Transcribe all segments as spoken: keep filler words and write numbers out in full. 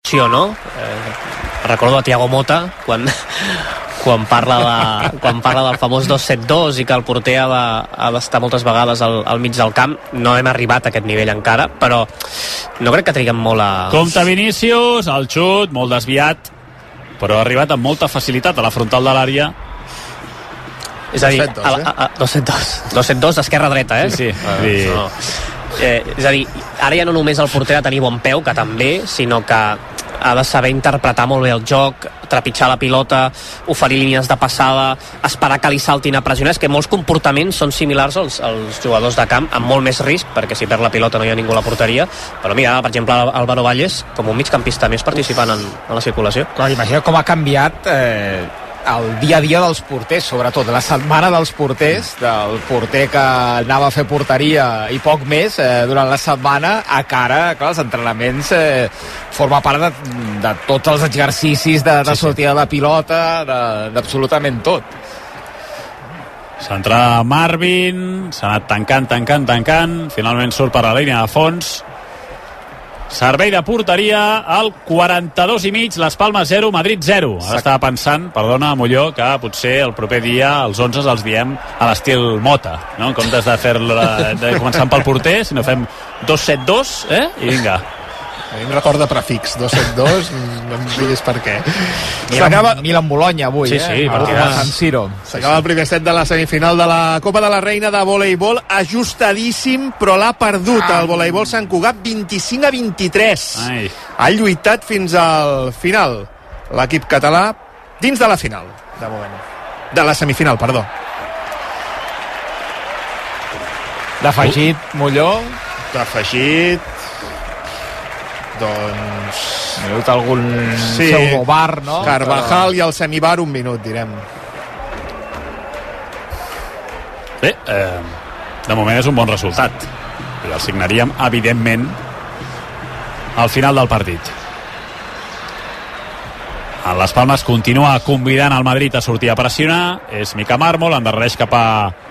no? Eh, recordo a Thiago Motta quan, quan, parla de, quan parla del famós dos set dos i que el porter ha de, ha d'estar moltes vegades al, al mig del camp. No hem arribat a aquest nivell encara, però no crec que triguem molt a... Compte Vinícius, el xut, molt desviat, però ha arribat amb molta facilitat a la frontal de l'àrea. És a dir, dos set dos dos set dos d'esquerra-dreta, eh? Sí, sí. Uh, sí. No. Eh, és a dir, ara ja no només el porter ha de tenir bon peu, que també, sinó que ha de saber interpretar molt bé el joc, trepitjar la pilota, oferir línies de passada, esperar que li saltin a pressionar. És que molts comportaments són similars als, als jugadors de camp, amb molt més risc, perquè si perd la pilota no hi ha ningú a la porteria. Però mira, per exemple, Álvaro Valles, com un migcampista més participant en, en la circulació. Clar, imagina com ha canviat eh, el dia a dia dels porters, sobretot la setmana dels porters, del porter que anava a fer porteria i poc més eh, durant la setmana, a cara, clar, els entrenaments eh, forma part de, de tots els exercicis de, de sortida de la pilota, d'absolutament tot. S'entra Marvin, s'ha anat tancant, tancant, tancant, finalment surt per la línia de fons. Servei de porteria al quaranta-dos i mig, Les Palmes zero, Madrid zero. Ara estava pensant, perdona Molló, que potser el proper dia els onze els diem a l'estil Mota, no? En comptes de fer-la de començar pel porter, si no fem dos set dos, eh? I vinga. A mi em recorda prefix, dos set dos, no em diguis per què. S'acaba Milan-Bologna avui, sí, eh? Sí, a San Siro. S'acaba el primer set de la semifinal de la Copa de la Reina de voleibol, ajustadíssim, però l'ha perdut ah. el voleibol Sant Cugat, vint-i-cinc a vint-i-tres. Ai. Ha lluitat fins al final l'equip català, dins de la final, de moment. De la semifinal, perdó. D'afegit, Molló. D'afegit... doncs... minut algun sí. pseudobar, no? Carvajal i el semibar un minut, direm. Bé, eh, de moment és un bon resultat. I el signaríem, evidentment, al final del partit. En Les Palmes continua convidant al Madrid a sortir a pressionar. És Mica Mármol, endarrereix cap a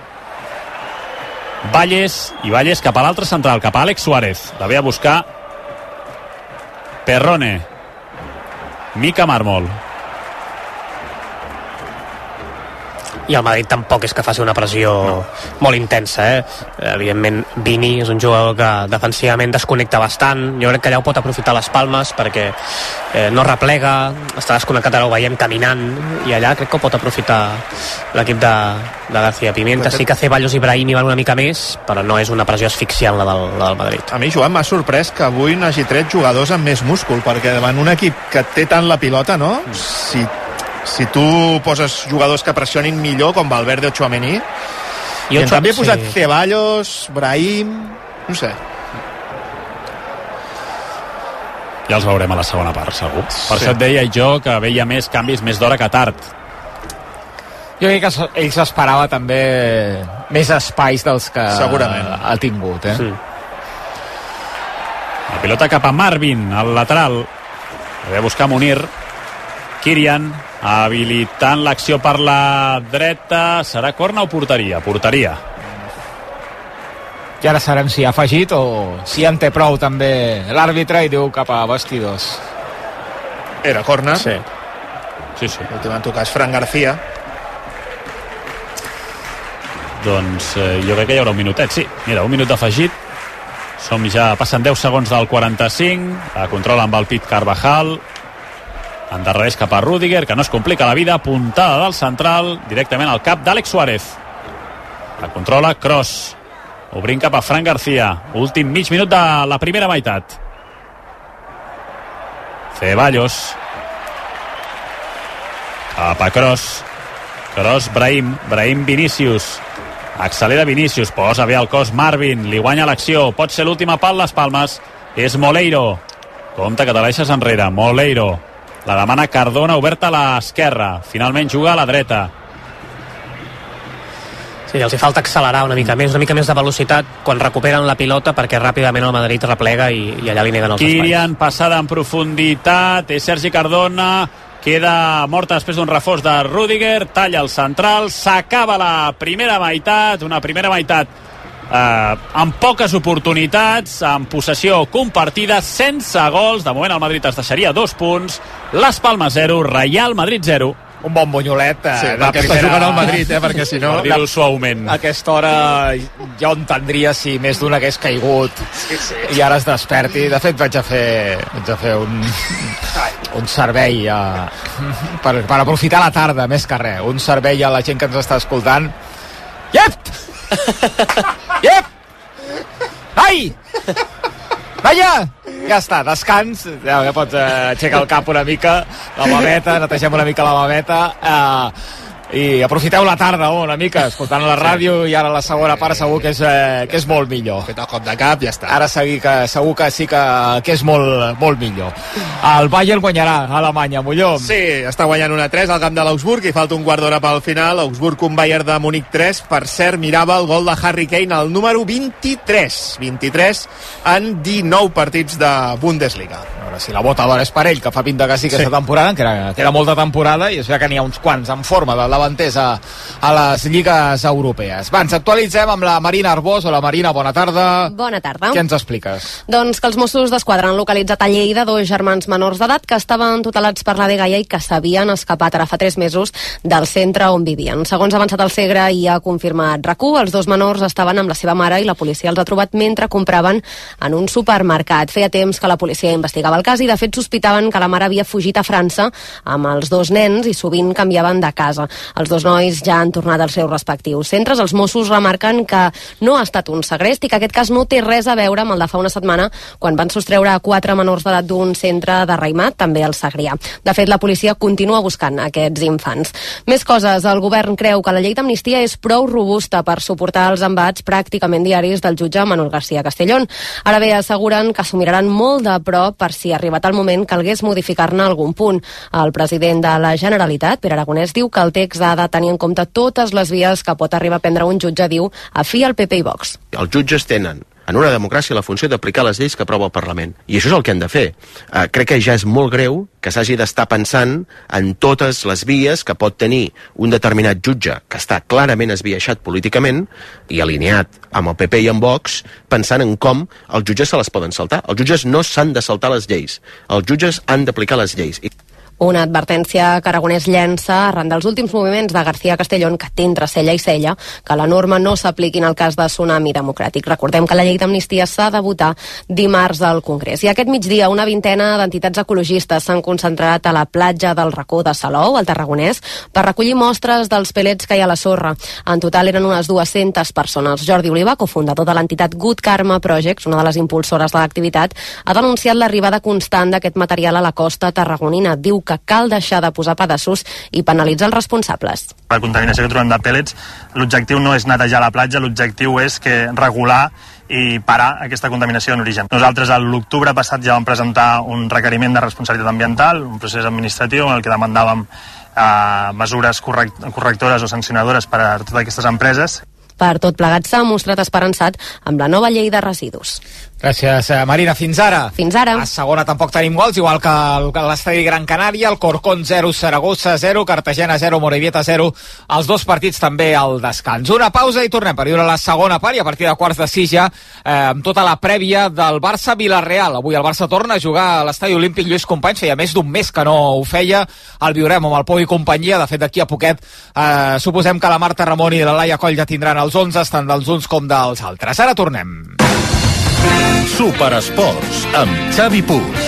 Valles, i Valles cap a l'altre central, cap a Àlex Suárez. La ve a buscar Perrone. Mica Mármol. I el Madrid tampoc és que faci una pressió no. molt intensa, eh? Evidentment Vini és un jugador que defensivament desconnecta bastant. Jo crec que allà ho pot aprofitar Les Palmes perquè eh, no replega, està desconnectat, ara ho veiem caminant, i allà crec que ho pot aprofitar l'equip de, de García Pimienta. Sí que Ceballos i Brahimi van una mica més, però no és una pressió asfixiant la del, la del Madrid. A mi, Joan, m'ha sorprès que avui n'hagi tret jugadors amb més múscul, perquè davant un equip que té tant la pilota, no? Si si tu poses jugadors que pressionin millor, com Valverde o Tchouaméni, i, i en canvi he posat sí. Ceballos, Brahim, no sé. Ja els veurem a la segona part, segur. Per sí. això et deia jo que veia més canvis més d'hora que tard. Jo crec que ell s'esperava també més espais dels que segurament ha tingut, eh? Sí. La pilota cap a Marvin, al lateral. Va a buscar Munir. Kirian habilitant l'acció per la dreta. Serà corna o porteria? Porteria. I ara sabem si ha afegit o si en té prou també l'àrbitre i diu cap a vestidors. Era corna. Sí. Sí, sí. L'últim en tocar és Fran García. Doncs eh, jo crec que hi haurà un minutet. Sí, mira, un minut afegit. Som ja, passen deu segons del quaranta-cinc. La controla amb el Pit Carvajal. Endarrereix cap a Rüdiger, que no es complica la vida. Puntada del central, directament al cap d'Àlex Suárez. La controla Kroos. Obrint cap a Fran García. Últim mig minut de la primera meitat. Ceballos. Cap a Kroos. Kroos, Brahim. Brahim, Vinícius. Accelera Vinícius. Posa bé el cos Marvin. Li guanya l'acció. Pot ser l'última pal Les Palmes. És Moleiro. Compte que te l'eixes enrere. Moleiro. La demana Cardona, oberta a l'esquerra. Finalment juga a la dreta. Sí, els hi falta accelerar una mica més, una mica més de velocitat quan recuperen la pilota, perquè ràpidament el Madrid replega i, i allà li neguen els espais. Kirian, passada en profunditat, és Sergi Cardona, queda morta després d'un reforç de Rüdiger, talla el central, s'acaba la primera meitat, una primera meitat eh, amb poques oportunitats, amb possessió compartida, sense gols. De moment el Madrid es deixaria dos punts. Las Palmas zero, Real Madrid zero. Un bon bunyolet eh, sí, de perquè primera... està jugant al Madrid, eh, perquè si no... Per dir-ho suaument. A aquesta hora ja entendria si més d'un hagués caigut sí, sí. i ara es desperti. De fet, vaig a fer, vaig a fer un, un servei a, per, per aprofitar la tarda, més que res. Un servei a la gent que ens està escoltant. Iep! Iep! Ai! Vaja! Ja està, descans, ja, ja pots eh, aixecar el cap una mica, la babeta, netegem una mica la babeta, eh, i aprofiteu la tarda oh, una mica, escoltant la ràdio, i ara la segona part segur que és, eh, que és molt millor. Fet el cop de cap, ja està. Ara segur que, segur que sí que, que és molt, molt millor. El Bayern guanyarà a Alemanya, Molló. Sí, està guanyant una tres al camp de l'Augsburg i falta un quart d'hora pel final. Augsburg, un Bayern de Múnich tres. Per cert, mirava el gol de Harry Kane, el número vint-i-tres. vint-i-tres en dinou partits de Bundesliga. A veure si la bota d'or és per ell, que fa pinta que sí aquesta sí. temporada, que era, que era molta temporada, i es veu que n'hi ha uns quants en forma de davanters a, a les lligues europees. Va, ens actualitzem amb la Marina Arbós. Hola Marina, bona tarda. Bona tarda. Què ens expliques? Doncs que els Mossos d'Esquadra han localitzat a Lleida dos germans menors d'edat que estaven tutelats per la dgaia i que s'havien escapat ara fa tres mesos del centre on vivien. Segons ha avançat el Segre i ha confirmat RAC u, els dos menors estaven amb la seva mare i la policia els ha trobat mentre compraven en un supermercat. Feia temps que la policia investigava el cas i de fet sospitaven que la mare havia fugit a França amb els dos nens i sovint canviaven de casa. Els dos nois ja han tornat als seus respectius centres. Els Mossos remarquen que no ha estat un segrest i que aquest cas no té res a veure amb el de fa una setmana quan van sostreure a quatre menors d'edat d'un centre de Raïmat, també al Segrià. De fet, la policia continua buscant aquests infants. Més coses. El govern creu que la llei d'amnistia és prou robusta per suportar els embats pràcticament diaris del jutge Manuel García Castellón. Ara bé, asseguren que s'ho miraran molt de prop per si arribat el moment calgués modificar-ne algun punt. El president de la Generalitat, Pere Aragonès, diu que el text ha de tenir en compte totes les vies que pot arribar a prendre un jutge, diu, afí al P P i Vox. Els jutges tenen en una democràcia la funció d'aplicar les lleis que aprova el Parlament. I això és el que han de fer. Uh, crec que ja és molt greu que s'hagi d'estar pensant en totes les vies que pot tenir un determinat jutge que està clarament esbiaixat políticament i alineat amb el P P i amb Vox, pensant en com els jutges se les poden saltar. Els jutges no s'han de saltar les lleis. Els jutges han d'aplicar les lleis. I una advertència que Aragonès llença arran dels últims moviments de García Castellón, que té entre cella i cella que la norma no s'apliqui en el cas de Tsunami Democràtic. Recordem que la llei d'amnistia s'ha de votar dimarts al Congrés. I aquest migdia una vintena d'entitats ecologistes s'han concentrat a la platja del Racó de Salou, al Tarragonès, per recollir mostres dels pellets que hi ha a la sorra. En total eren unes dues-centes persones. Jordi Oliva, cofundador de l'entitat Good Karma Projects, una de les impulsores de l'activitat, ha denunciat l'arribada constant d'aquest material a la costa tarragonina. Diu que cal deixar de posar pedaços i penalitzar els responsables. La contaminació que trobem de pèl·lets, l'objectiu no és netejar la platja, l'objectiu és que regular i parar aquesta contaminació en origen. Nosaltres a l'octubre passat ja vam presentar un requeriment de responsabilitat ambiental, un procés administratiu en el que demandàvem eh, mesures correct correctores o sancionadores per a totes aquestes empreses. Per tot plegat s'ha mostrat esperançat amb la nova llei de residus. Gràcies, Marina. Fins ara. Fins ara. A segona tampoc tenim gols, igual que l'estadi Gran Canària, el Corcón zero, Saragossa zero, Cartagena zero, Morevieta zero. Els dos partits també al descans. Una pausa i tornem per viure la segona part i a partir de quarts de sis ja eh, amb tota la prèvia del Barça-Vilareal. Avui el Barça torna a jugar a l'estadi Olímpic Lluís Companys. Feia més d'un mes que no ho feia. El viurem amb el Pou i companyia. De fet, d'aquí a poquet eh, suposem que la Marta Ramon i la Laia Coll ja tindran els onze, tant dels uns com dels altres. Ara tornem. Superesports amb Xavi Puig.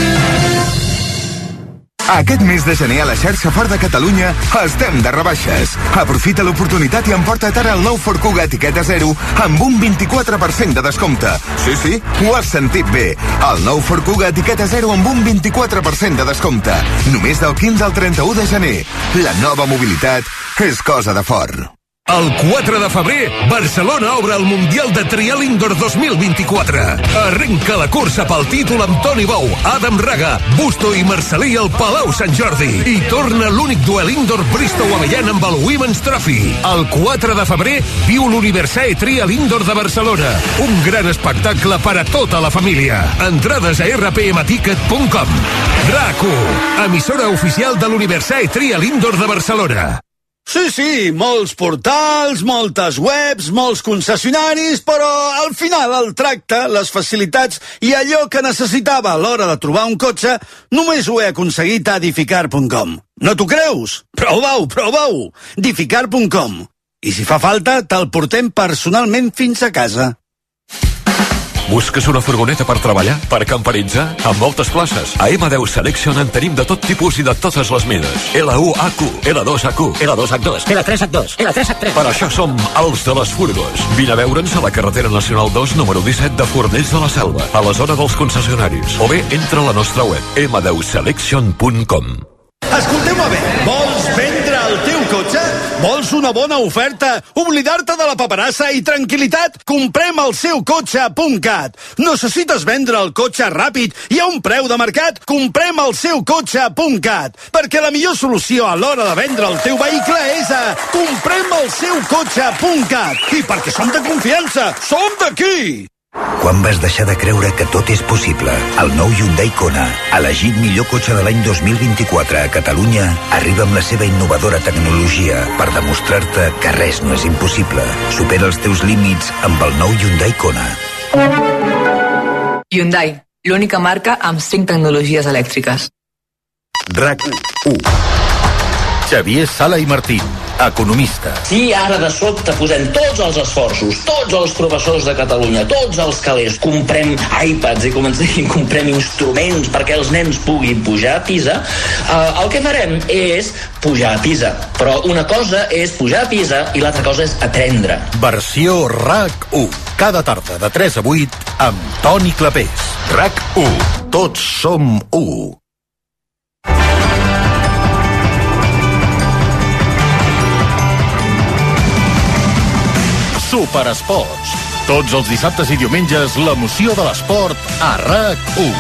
Aquest mes de gener a la xarxa Ford de Catalunya estem de rebaixes. Aprofita l'oportunitat i emporta't ara el nou Ford Kuga etiqueta zero amb un vint-i-quatre per cent de descompte. Sí, sí, ho has sentit bé. El nou Ford Kuga etiqueta zero amb un vint-i-quatre per cent de descompte. Només del quinze al trenta-u de gener. La nova mobilitat és cosa de Ford. El quatre de febrer, Barcelona obre el Mundial de Trial Indoor dos mil vint-i-quatre. Arrenca la cursa pel títol amb Toni Bou, Adam Raga, Busto i Marcelí al Palau Sant Jordi. I torna l'únic duel indoor Bristow-Avellan amb el Women's Trophy. El quatre de febrer viu l'Universae Trial Indoor de Barcelona. Un gran espectacle per a tota la família. Entrades a erre pe eme ticket punt com. RAC u, emissora oficial de l'Universae Trial Indoor de Barcelona. Sí, sí, molts portals, moltes webs, molts concessionaris, però al final el tracte, les facilitats i allò que necessitava a l'hora de trobar un cotxe només ho he aconseguit a Dificar punt com. No t'ho creus? Prova-ho, prova-ho! Dificar punt com. I si fa falta, te'l portem personalment fins a casa. Busques una furgoneta per treballar? Per camperitzar? Amb moltes places. A ema deu Selection en tenim de tot tipus i de totes les mides. L u H Q, L dos H Q, L dos H dos, L tres H dos, L tres H tres. Per això som els de les furgos. Vine a veure'ns a la carretera nacional dos, número disset de Fornells de la Selva, a la zona dels concessionaris. O bé, entra a la nostra web, ema deu selection punt com. Escolteu-me bé, vols vendre el teu cotxe? Vols una bona oferta? Oblidar-te de la paperassa i tranquil·litat? Comprem el seu cotxe punt cat. Necessites vendre el cotxe ràpid i a un preu de mercat? Comprem el seu cotxe punt cat. Perquè la millor solució a l'hora de vendre el teu vehicle és a comprem el seu cotxe punt cat. I perquè som de confiança, som d'aquí! Quan vas deixar de creure que tot és possible? El nou Hyundai Kona, elegit millor cotxe de l'any dos mil vint-i-quatre a Catalunya, arriba amb la seva innovadora tecnologia per demostrar-te que res no és impossible. Supera els teus límits amb el nou Hyundai Kona. Hyundai, l'única marca amb cinc tecnologies elèctriques. RAC u. Xavier Sala i Martín, economista. Si ara de sobte posem tots els esforços, tots els professors de Catalunya, tots els calés, comprem iPads i comencem, comprem instruments perquè els nens puguin pujar a Pisa, eh, el que farem és pujar a Pisa. Però una cosa és pujar a Pisa i l'altra cosa és aprendre. Versió RAC u. Cada tarda de tres a vuit amb Toni Clapés. RAC u. Tots som u. Superesports. Tots els dissabtes i diumenges l'emoció de l'esport a RAC u.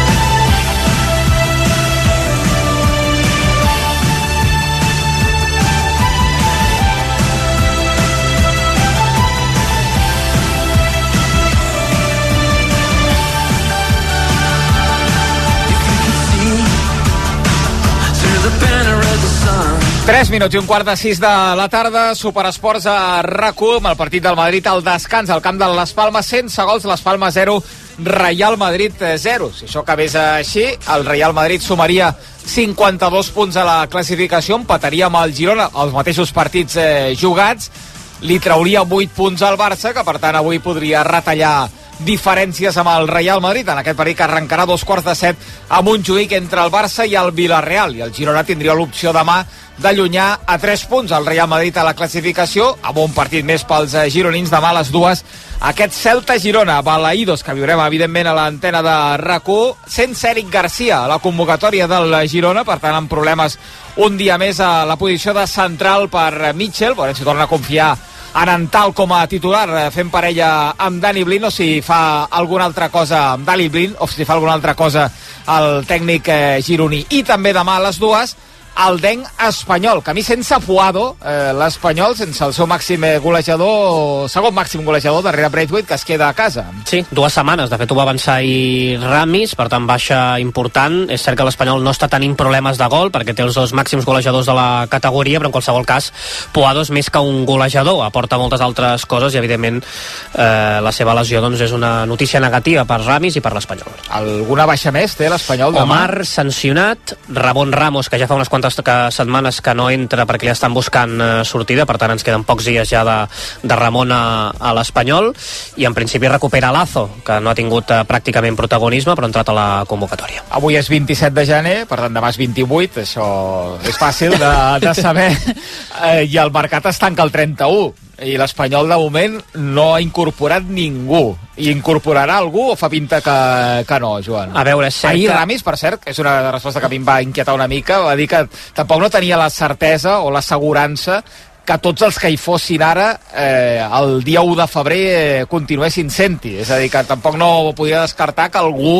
tres minuts i un quart de sis de la tarda, Superesports a RAC u, amb el partit del Madrid al descans al camp de les Palmes, sense gols, les Palmes zero, Real Madrid zero. Si això acabés així, el Real Madrid sumaria cinquanta-dos punts a la classificació, empataria amb el Girona els mateixos partits eh, jugats, li trauria vuit punts al Barça, que per tant avui podria retallar diferències amb el Real Madrid en aquest partit que arrencarà a dos quarts de set a Montjuïc entre el Barça i el Villarreal, i el Girona tindria l'opció demà d'allunyar a tres punts el Real Madrid a la classificació, amb un partit més pels gironins demà a les dues, aquest Celta-Girona, balaïdos que viurem evidentment a l'antena de RAC u, sense Eric Garcia a la convocatòria del Girona, per tant amb problemes un dia més a la posició de central per Mitchell, veurem si torna a confiar en Antal com a titular, fent parella amb Dani Blind, o si fa alguna altra cosa amb Dani Blind, o si fa alguna altra cosa el tècnic eh, gironí. I també demà a les dues el Denc espanyol, camí sense Puado, eh, l'Espanyol sense el seu màxim golejador, segon màxim golejador darrere Braithwaite, que es queda a casa. Sí, dues setmanes, de fet ho va avançar ahir Ramis, per tant baixa important. És cert que l'Espanyol no està tenint problemes de gol perquè té els dos màxims golejadors de la categoria, però en qualsevol cas Puado és més que un golejador, aporta moltes altres coses i evidentment eh, la seva lesió doncs, és una notícia negativa per Ramis i per l'Espanyol. Alguna baixa més té l'Espanyol demà? Omar sancionat, Ramon Ramos, que ja fa unes quantes que setmanes que no entra perquè li estan buscant eh, sortida, per tant ens queden pocs dies ja de, de Ramon a, a l'Espanyol, i en principi recupera Lazo, que no ha tingut eh, pràcticament protagonisme però ha entrat a la convocatòria. Avui és vint-i-set de gener, per tant demà és vint-i-vuit, això és fàcil de, de saber, eh, i el mercat es tanca el trenta-u, i l'Espanyol de moment no ha incorporat ningú. I incorporarà algú o fa pinta que, que no, Joan? A veure, és cert Ahir que... Ramis, per cert, que és una resposta que a mi em va inquietar una mica, va dir que tampoc no tenia la certesa o l'assegurança que tots els que hi fossin ara eh, el dia u de febrer eh, continuessin sent-hi. És a dir, que tampoc no podia descartar que algú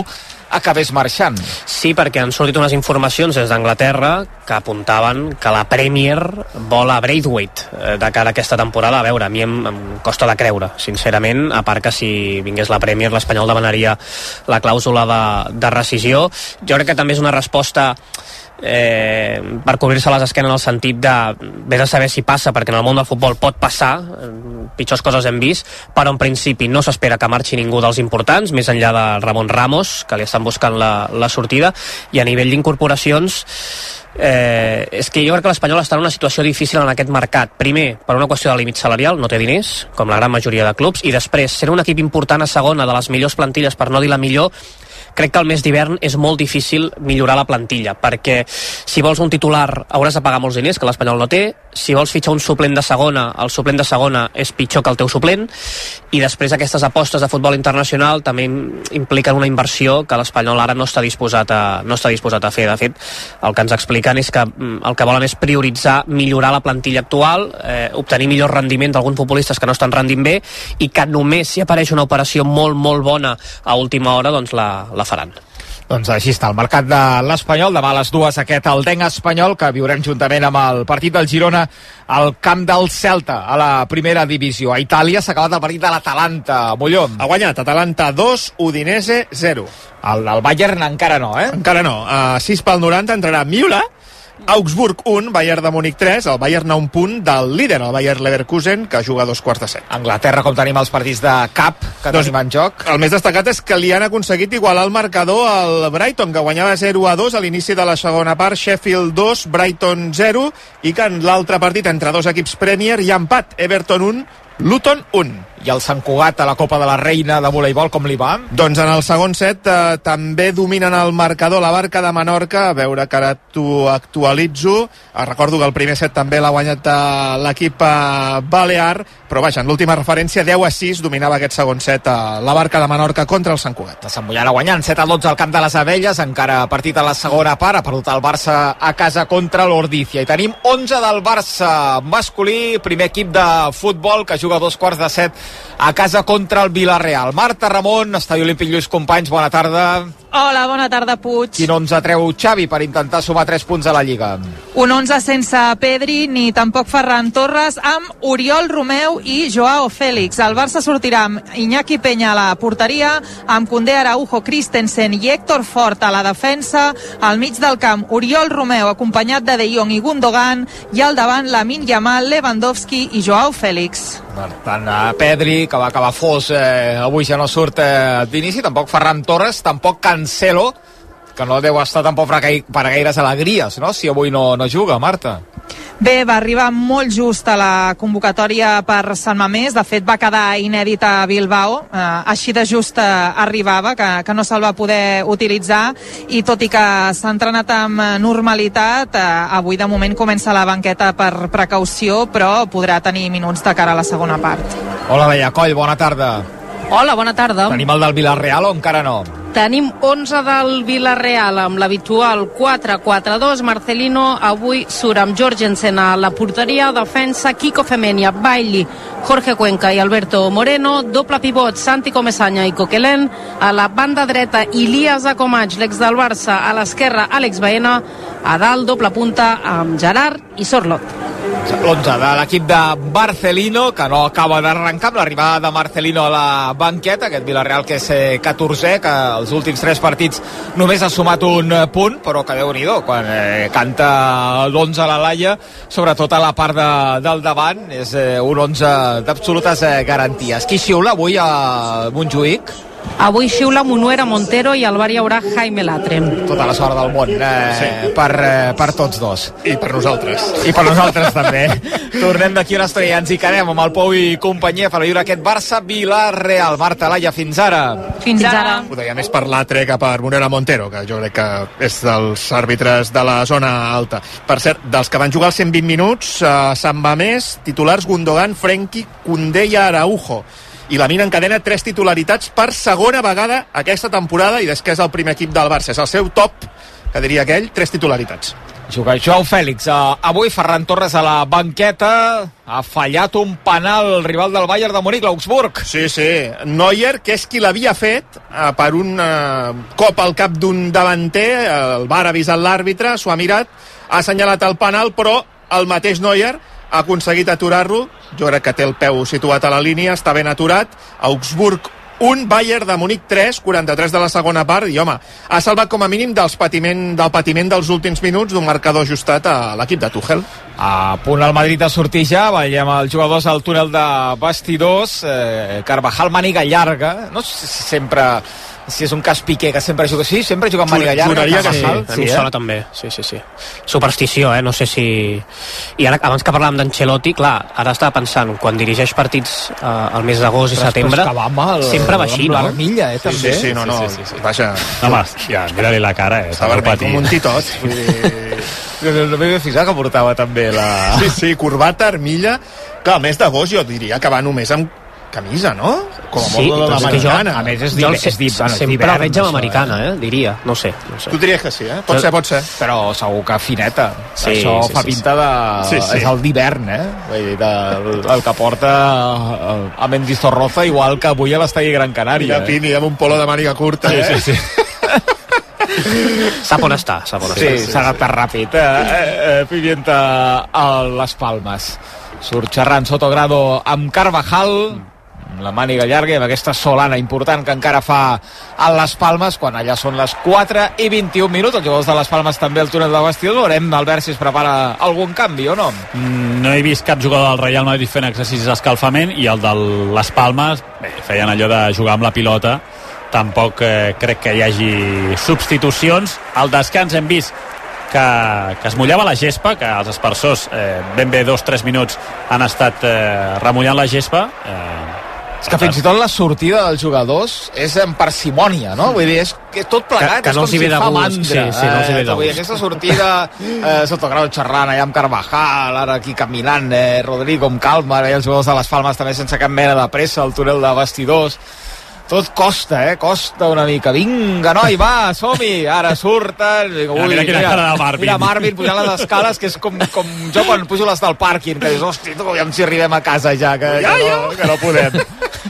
acabés marxant. Sí, perquè han sortit unes informacions des d'Anglaterra que apuntaven que la Premier vol a Braithwaite de cara a aquesta temporada. A veure, a mi em, em costa de creure, sincerament, a part que si vingués la Premier l'Espanyol demanaria la clàusula de, de rescisió. Jo crec que també és una resposta Eh, per cobrir-se les esquenes en el sentit de vés a saber si passa, perquè en el món del futbol pot passar, pitjors coses hem vist, però en principi no s'espera que marxi ningú dels importants, més enllà de Ramon Ramos, que li estan buscant la, la sortida, i a nivell d'incorporacions Eh, és que jo crec que l'Espanyol està en una situació difícil en aquest mercat. Primer, per una qüestió de límit salarial, no té diners, com la gran majoria de clubs, i després, ser un equip important a segona, de les millors plantilles, per no dir la millor, crec que el mes d'hivern és molt difícil millorar la plantilla, perquè si vols un titular hauràs de pagar molts diners, que l'Espanyol no té. Si vols fitxar un suplent de segona, el suplent de segona és pitjor que el teu suplent, i després aquestes apostes de futbol internacional també impliquen una inversió que l'Espanyol ara no està disposat a, no està disposat a fer. De fet, el que ens expliquen és que el que volen és prioritzar millorar la plantilla actual, eh, obtenir millor rendiment d'alguns futbolistes que no estan rendint bé, i que només si apareix una operació molt, molt bona a última hora, doncs la, la faran. Doncs així està el mercat de l'Espanyol. Demà a les dues aquest Aldenc Espanyol, que viurem juntament amb el partit del Girona al camp del Celta a la primera divisió. A Itàlia s'ha acabat el partit de l'Atalanta. Molló. Ha guanyat Atalanta dos, Udinese zero. El, el Bayern encara no, eh? Encara no. A sis pel noranta entrarà Miula. Augsburg un, Bayern de Múnich tres, el Bayern a un punt del líder, el Bayern Leverkusen, que juga a dos quarts de set. Anglaterra, com tenim els partits de cap que doncs, tenim en joc? El més destacat és que li han aconseguit igualar el marcador al Brighton, que guanyava zero a dos a l'inici de la segona part. Sheffield dos, Brighton zero, i que en l'altre partit entre dos equips Premier hi ha empat, Everton un, Luton un. I el Sant Cugat a la Copa de la Reina de voleibol, com li va? Doncs en el segon set eh, també dominen el marcador la Barca de Menorca. A veure que ara t'ho actualitzo. Eh, recordo que el primer set també l'ha guanyat eh, l'equip eh, balear, però vaja, en l'última referència deu a sis dominava aquest segon set eh, la Barca de Menorca contra el Sant Cugat. La Sant Mollana guanyant set a dotze al camp de les Abelles, encara partit a la segona part, ha perdut el Barça a casa contra l'Ordícia. I tenim onze del Barça masculí, primer equip de futbol que juga a dos quarts de set a casa contra el Villarreal. Marta Ramon, Estadi Olímpic Lluís Companys, bona tarda. Hola, bona tarda, Puig. Quin onze treu Xavi per intentar sumar tres punts a la Lliga? Un onze sense Pedri ni tampoc Ferran Torres, amb Oriol Romeu i Joao Félix. El Barça sortirà amb Iñaki Peña a la porteria, amb Koundé, Araujo, Christensen i Héctor Fort a la defensa. Al mig del camp, Oriol Romeu acompanyat de De Jong i Gundogan, i al davant Lamine Yamal, Lewandowski i Joao Félix. Per tant, Pedri, que va acabar fos, eh, avui ja no surt eh, d'inici, tampoc Ferran Torres, tampoc Cancelo, que no deu estar tampoc per, per gaires alegries, no?, si avui no, no juga, Marta. Bé, va arribar molt just a la convocatòria per Sant Mamés. De fet, va quedar inèdit a Bilbao. Eh, així de just eh, arribava, que, que no se'l va poder utilitzar, i tot i que s'ha entrenat amb normalitat, eh, avui de moment comença la banqueta per precaució, però podrà tenir minuts de cara a la segona part. Hola, Laia Coll, bona tarda. Hola, bona tarda. Tenim el del Villarreal o encara no? Tenim onze del Villarreal amb l'habitual quatre quatre dos. Marcelino avui surt amb Jorgensen a la porteria, defensa Kiko Femenia, Bailly, Jorge Cuenca i Alberto Moreno, doble pivot Santi Comesaña i Coquelin, a la banda dreta Ilias Acomach, l'ex del Barça, a l'esquerra Àlex Baena, a dalt doble punta amb Gerard i Sorlot. L'onze de l'equip de Marcelino, que no acaba d'arrencar amb l'arribada de Marcelino a la banqueta, aquest Villarreal que és catorzè, que els últims tres partits només ha sumat un punt, però que Déu-n'hi-do, quan eh, canta l'onze a la Laia, sobretot a la part de, del davant, és eh, un onze d'absolutes eh, garanties. Qui xiula avui a Montjuïc? Avui xiula Munuera Montero i al bar hi haurà Jaime Latre. Tota la sort del món eh, sí. per, eh, per tots dos. I per nosaltres. I per nosaltres també. Tornem d'aquí una estona i ens hi quedem amb el Pou i companyia per viure aquest Barça-Villarreal. Marta, Laia, fins ara. Fins ara. Ho deia més per Latre que per Munuera Montero, que jo crec que és dels àrbitres de la zona alta. Per cert, dels que van jugar els cent vint minuts, eh, se'n va més, titulars Gundogan, Frenkie, Koundé i Araujo. I la Mina encadena tres titularitats per segona vegada aquesta temporada, i des que és el primer equip del Barça. És el seu top, que diria aquell, tres titularitats. Juga Joao Fèlix. Uh, avui Ferran Torres a la banqueta, ha fallat un penal el rival del Bayern de Munic, l'Augsburg. Sí, sí. Neuer, que és qui l'havia fet uh, per un uh, cop al cap d'un davanter, el V A R ha avisat l'àrbitre, s'ho ha mirat, ha assenyalat el penal, però el mateix Neuer ha aconseguit aturar-lo. Jo crec que té el peu situat a la línia, està ben aturat. Augsburg un, Bayern de Munic tres, quaranta-tres de la segona part, i home, ha salvat com a mínim dels patiment, del patiment dels últims minuts d'un marcador ajustat a l'equip de Tuchel. A punt el Madrid de sortir ja, veiem els jugadors al túnel de vestidors, eh, Carvajal màniga llarga, no sé si sempre... si és un cas Piqué que sempre juga així, sempre juga amb màniga llarga. Juraria que sí, a mi em sona també, sí, sí, sí. Superstició, eh, no sé si... I ara, abans que parlàvem d'Ancelotti, clar, ara estava pensant, quan dirigeix partits eh, al mes d'agost i setembre, el, sempre va així, no? L'armilla, eh, també. Sí, sí, sí, no, no, sí, sí, sí. Vaja. Home, ja, mira-li la cara, eh, està vermell com un titot. No m'he fixat que portava també la... Sí, sí, corbata, armilla. Clar, al mes d'agost jo diria que va només amb camisa, no? Com a sí, molt de l'americana. A més, és jo és dit, bueno, sempre la veig amb americana, eh? diria, no sé, no sé. Tu diries que sí, eh? Pot ser, pot ser. Però segur que fineta. Sí, això sí, fa sí, pinta de... Sí, sí. És el d'hivern, eh? Vull dir, de, el que porta a Mendizorroza, igual que avui a l'estadi Gran Canària. Mira, Pini, amb un polo de màniga curta, eh? Sí, sí, sí. Sap on està, sap on està. Sí, s'ha adaptat ràpid. Eh, eh, Pimienta a les Palmes. Surt xerrant Sotogrado amb Carvajal, amb la màniga llarga i amb aquesta solana important que encara fa a les Palmes, quan allà són les quatre i vint-i-un minuts. Els jugadors de les Palmes també al túnel de vestidors. Veurem, Albert, si es prepara algun canvi o no. Mm, no he vist cap jugador del Real Madrid fent exercicis d'escalfament, i el de les Palmes, bé, feien allò de jugar amb la pilota. Tampoc eh, crec que hi hagi substitucions. Al descans hem vist que, que es mullava la gespa, que els espersors eh, ben bé dos o tres minuts han estat eh, remullant la gespa. Eh, és que fins i tot la sortida dels jugadors és en parsimònia, no? Vull dir, és que tot plegat que, que és no com si fa gust. mandra. Sí, sí, no els hi ve de eh, vull dir, aquesta sortida, eh, Sotogrado xerrant allà amb Carvajal, ara aquí caminant, eh, Rodrigo amb calma, ara els jugadors de les Palmes també sense cap mena de pressa, al túnel de vestidors. Tot costa, eh? Costa una mica. Vinga, noi, va, som-hi! Ara surten... Ui, mira, mira quina cara de Marvin. Mira Marvin pujant les escales, que és com, com jo quan pujo les del pàrquing, que dius, hosti, tu, aviam si arribem a casa ja, que, ja, que, ja. no, que no podem.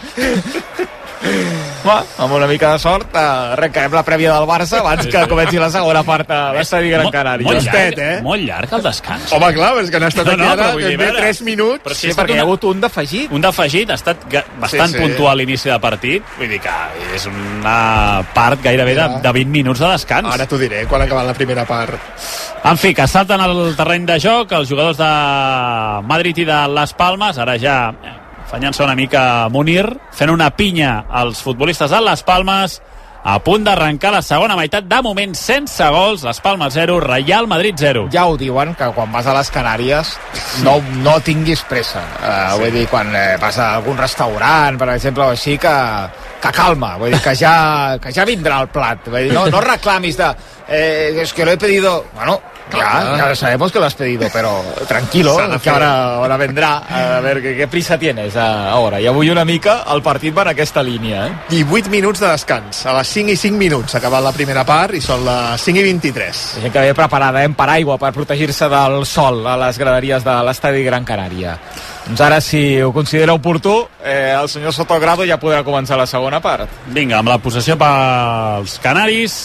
Va, amb una mica de sort arrencarem la prèvia del Barça abans que comenci la segona part a l'estadi Gran Canària. Molt llarg, eh? molt llarg el descans. Home, clar, és que n'ha estat No, aquí no, ara però vull dir, ben bé veure, tres minuts. però si Sí, ha estat perquè hi ha una- hagut un d'afegit. Un d'afegit, ha estat ga- bastant Sí, sí. puntual a l'inici de partit, vull dir que és una part gairebé de, de vint minuts de descans. Ara t'ho diré, quan ha acabat la primera part. En fi, que salten al terreny de joc els jugadors de Madrid i de Les Palmes, ara ja eh, afanyant-se una mica Munir, fent una pinya als futbolistes de Les Palmes, a punt d'arrencar la segona meitat, de moment sense gols, Les Palmes zero, Real Madrid zero. Ja ho diuen, que quan vas a les Canàries no, no tinguis pressa. Uh, sí. Vull dir, quan eh, vas a algun restaurant, per exemple, o així, que, que calma. Vull dir, que ja, que ja vindrà el plat. Vull dir, no, no reclamis de... Eh, es que lo he pedido... Bueno, ya, ya sabemos que lo has pedido, pero tranquilo, que ahora, ahora vendrà. A ver, ¿qué, qué prisa tienes ahora? I avui una mica el partit va en aquesta línia, eh? divuit minuts de descans. A les cinc i cinc minuts s'ha acabat la primera part i són les cinc i vint-i-tres. La gent que ve preparada, eh, en paraigua per protegir-se del sol a les graderies de l'estadi Gran Canària. Doncs ara, si ho considera oportú, eh, el senyor Sotogrado ja podrà començar la segona part. Vinga, amb la possessió pels canaris.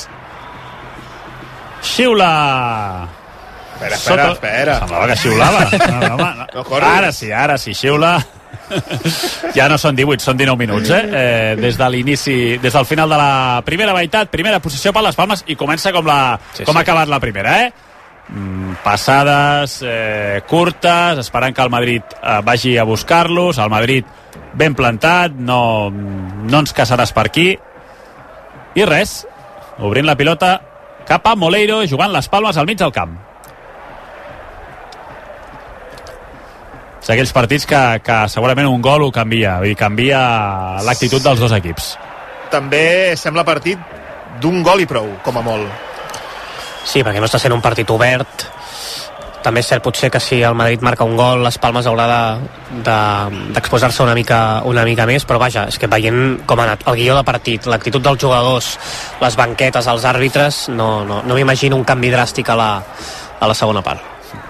Xiula! Espera, espera, Soto... espera. Semblava que xiulava. No, no, home, no. No Ara sí, ara sí, xiula. Ja no són divuit, són dinou minuts, eh? eh des de l'inici, des del final de la primera meitat, primera posició per les Palmes, i comença com, la, Sí, com sí. ha acabat la primera, eh? Mm, passades eh, curtes, esperant que el Madrid eh, vagi a buscar-los, el Madrid ben plantat, no, no ens casaràs per aquí, i res, obrint la pilota cap a Moleiro, jugant les Palmes al mig del camp. És aquells partits que, que segurament un gol ho canvia, i canvia l'actitud dels dos equips. També sembla partit d'un gol i prou, com a molt. Sí, perquè no està sent un partit obert. També és cert potser que si el Madrid marca un gol, les Palmes haurà de, de, d'exposar-se una mica, una mica més, però vaja, és que veient com ha anat el guió de partit, l'actitud dels jugadors, les banquetes, els àrbitres, no, no, no m'imagino un canvi dràstic a la, a la segona part.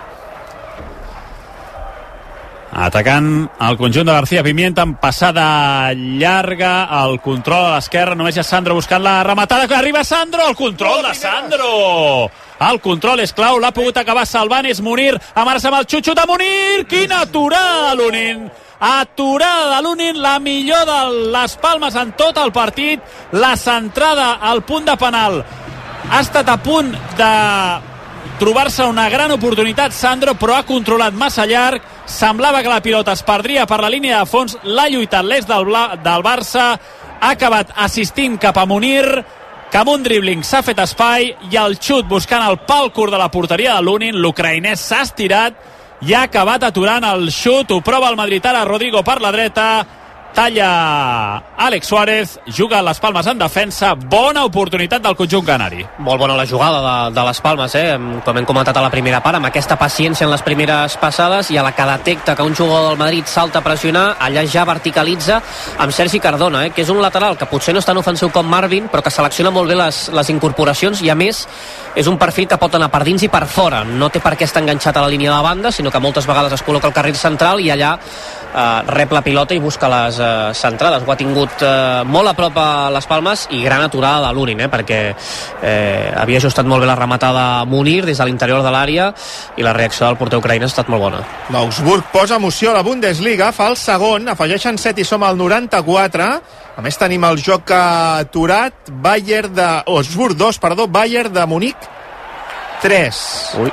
Atacant el conjunt de García Pimienta amb passada llarga, el control a l'esquerra, només hi ha Sandro buscant la rematada, que arriba Sandro, el control de Sandro, el control és clau, l'ha pogut acabar salvant, és Munir, amarça amb el xutxut de Munir, quina aturada de l'Unin, aturada de l'Unin, la millor de les Palmes en tot el partit, la centrada al punt de penal, ha estat a punt de trobar-se una gran oportunitat Sandro, però ha controlat massa llarg, semblava que la pilota es perdria per la línia de fons, l'ha lluitat l'est del, del Barça, ha acabat assistint cap a Munir, que amb un dribling s'ha fet espai i el xut buscant el pal curt de la porteria de l'Unin, l'ucraïnès s'ha estirat i ha acabat aturant el xut, ho prova el Madrid ara, Rodrigo per la dreta, talla Àlex Suárez, juga les Palmes en defensa, bona oportunitat del conjunt canari. Molt bona la jugada de, de les Palmes, eh? Com hem comentat a la primera part, amb aquesta paciència en les primeres passades, i a la que detecta que un jugador del Madrid salta a pressionar, allà ja verticalitza amb Sergi Cardona, eh? Que és un lateral que potser no és tan ofensiu com Marvin, però que selecciona molt bé les, les incorporacions, i a més és un perfil que pot anar per dins i per fora, no té per què estar enganxat a la línia de banda, sinó que moltes vegades es col·loca al carril central i allà eh, rep la pilota i busca les eh, centrades. Ho ha tingut eh, molt a prop a les Palmes, i gran aturada de l'Unin, eh, perquè eh, havia ajustat molt bé la rematada Munir des de l'interior de l'àrea, i la reacció del porter ucraïnès ha estat molt bona. L'Augsburg posa emoció a la Bundesliga, fa el segon, afegeixen set i som al noranta-quatre. A més tenim el joc aturat, Bayern de... Augsburg dos, perdó, Bayern de Munic tres. Ui.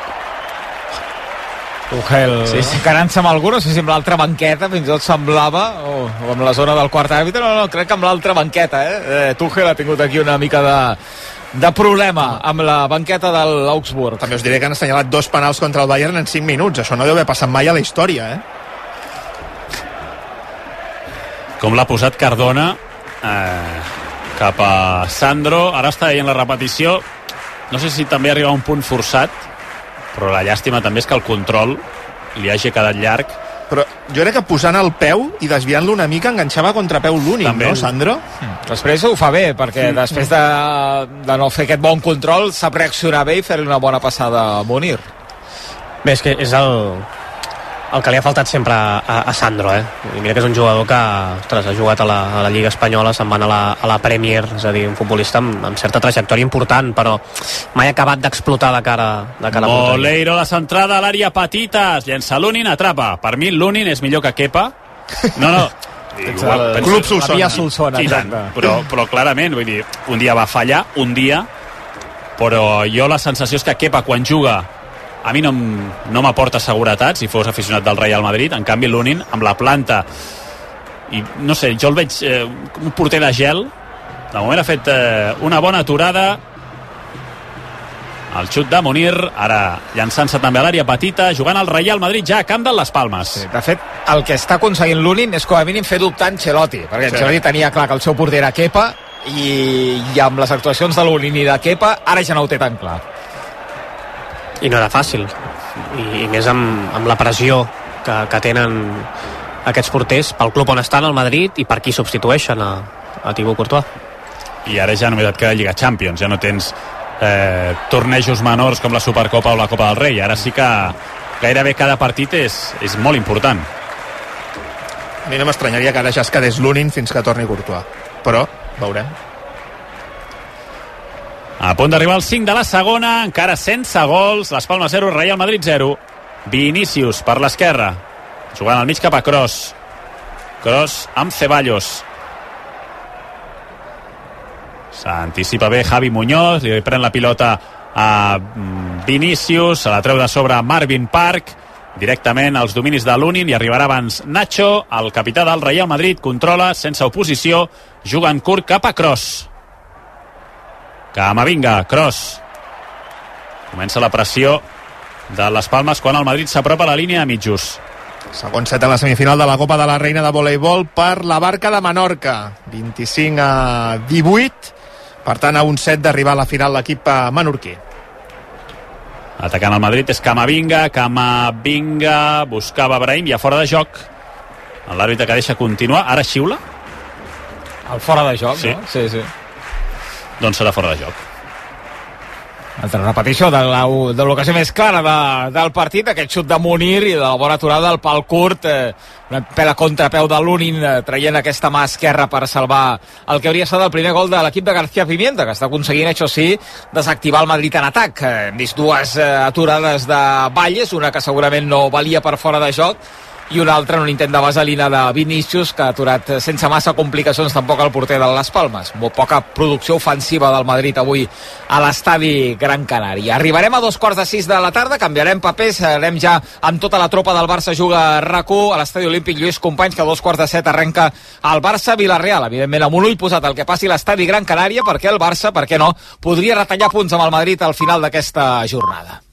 Tuchel, sí, sí. Encarant-se amb algú, no sé si amb l'altra banqueta, fins i tot semblava, o, o amb la zona del quart àrbitre, no, no, crec que amb l'altra banqueta, eh? eh? Tuchel ha tingut aquí una mica de, de problema amb la banqueta de l'Augsburg. També us diré que han assenyalat dos penals contra el Bayern en cinc minuts, això no deu haver passat mai a la història, eh? Com l'ha posat Cardona eh, cap a Sandro, ara està veient la repetició, no sé si també arriba a un punt forçat, però la llàstima també és que el control li hagi quedat llarg. Però jo crec que posant el peu i desviant-lo una mica enganxava a contrapeu l'únic, no, Sandro? Mm. Després ho fa bé, perquè mm. després de, de no fer aquest bon control sap reaccionar bé i fer-li una bona passada a Munir. Bé, és que és el, el que li ha faltat sempre a, a, a Sandro, eh? I mira que és un jugador que, ostres, ha jugat a la, a la Lliga Espanyola, se'n van a la, a la Premier, és a dir, un futbolista amb, amb certa trajectòria important, però mai ha acabat d'explotar de cara, de cara a Moleiro. Moleiro, la centrada a l'àrea petites, llença l'Unin, atrapa. Per mi l'Unin és millor que Kepa. No, no. Igual, el Club Solsona. La via Solsona, exacte. Però, però clarament, vull dir, un dia va fallar, un dia, però jo la sensació és que Kepa, quan juga, a mi no, no m'aporta seguretat si fos aficionat del Real Madrid. En canvi l'Unin amb la planta i no sé, jo el veig eh, un porter de gel, de moment ha fet eh, una bona aturada, el xut de Munir, ara llançant-se també a l'àrea petita, jugant al Real Madrid ja a camp de les Palmes. Sí, de fet, el que està aconseguint l'Unin és com a mínim fer dubtar Ancelotti, perquè sí. Ancelotti tenia clar que el seu porter era Kepa, i, i amb les actuacions de l'Unin i de Kepa ara ja no ho té tan clar. I no era fàcil, i, i més amb, amb la pressió que, que tenen aquests porters pel club on estan, al Madrid, i per qui substitueixen a, a Thibaut Courtois. I ara ja només et queda Lliga Champions, ja no tens eh, tornejos menors com la Supercopa o la Copa del Rei, ara sí que gairebé cada partit és, és molt important. A mi no m'estranyaria que ara ja es quedés l'Unin fins que torni Courtois, però veurem. A punt d'arribar al cinc de la segona, encara sense gols, les Palmes zero, Real Madrid zero. Vinícius per l'esquerra, jugant al mig cap a Kroos. Kroos amb Ceballos. S'anticipa bé Javi Muñoz, li pren la pilota a Vinícius, se la treu de sobre Marvin Park, directament als dominis de l'Unin, i arribarà abans Nacho, el capità del Real Madrid, controla sense oposició, juga en curt cap a Kroos. Camavinga, Kroos. Comença la pressió de les Palmes quan el Madrid s'apropa a la línia de mitjos. Segon set a la semifinal de la Copa de la Reina de voleibol per la Barca de Menorca. vint-i-cinc a divuit. Per tant, a un set d'arribar a la final l'equip menorquí. Atacant el Madrid és Camavinga. Camavinga buscava Brahim, ja fora de joc. L'àrbitre que deixa continuar. Ara xiula? El fora de joc, sí. No? Sí, sí. Doncs serà fora de joc. Altra repetició de l'ocasió més clara de, del partit, aquest xut de Munir i de la bona aturada del pal curt, eh, una pela contrapeu de Lunin, eh, traient aquesta mà esquerra per salvar el que hauria estat el primer gol de l'equip de García Pimienta, que està aconseguint, això sí, desactivar el Madrid en atac. Eh, hem vist dues eh, aturades de Valles, una que segurament no valia per fora de joc, i un altre en un intent de vaselina de Vinícius, que ha aturat sense massa complicacions tampoc el porter de les Palmes. Molt poca producció ofensiva del Madrid avui a l'estadi Gran Canària. Arribarem a dos quarts de sis de la tarda, canviarem papers, anem ja amb tota la tropa del Barça juga a RAC u a l'estadi Olímpic Lluís Companys, que a dos quarts de set arrenca el Barça-Vilareal, evidentment amb un ull posat al que passi a l'estadi Gran Canària, perquè el Barça, per què no, podria retallar punts amb el Madrid al final d'aquesta jornada.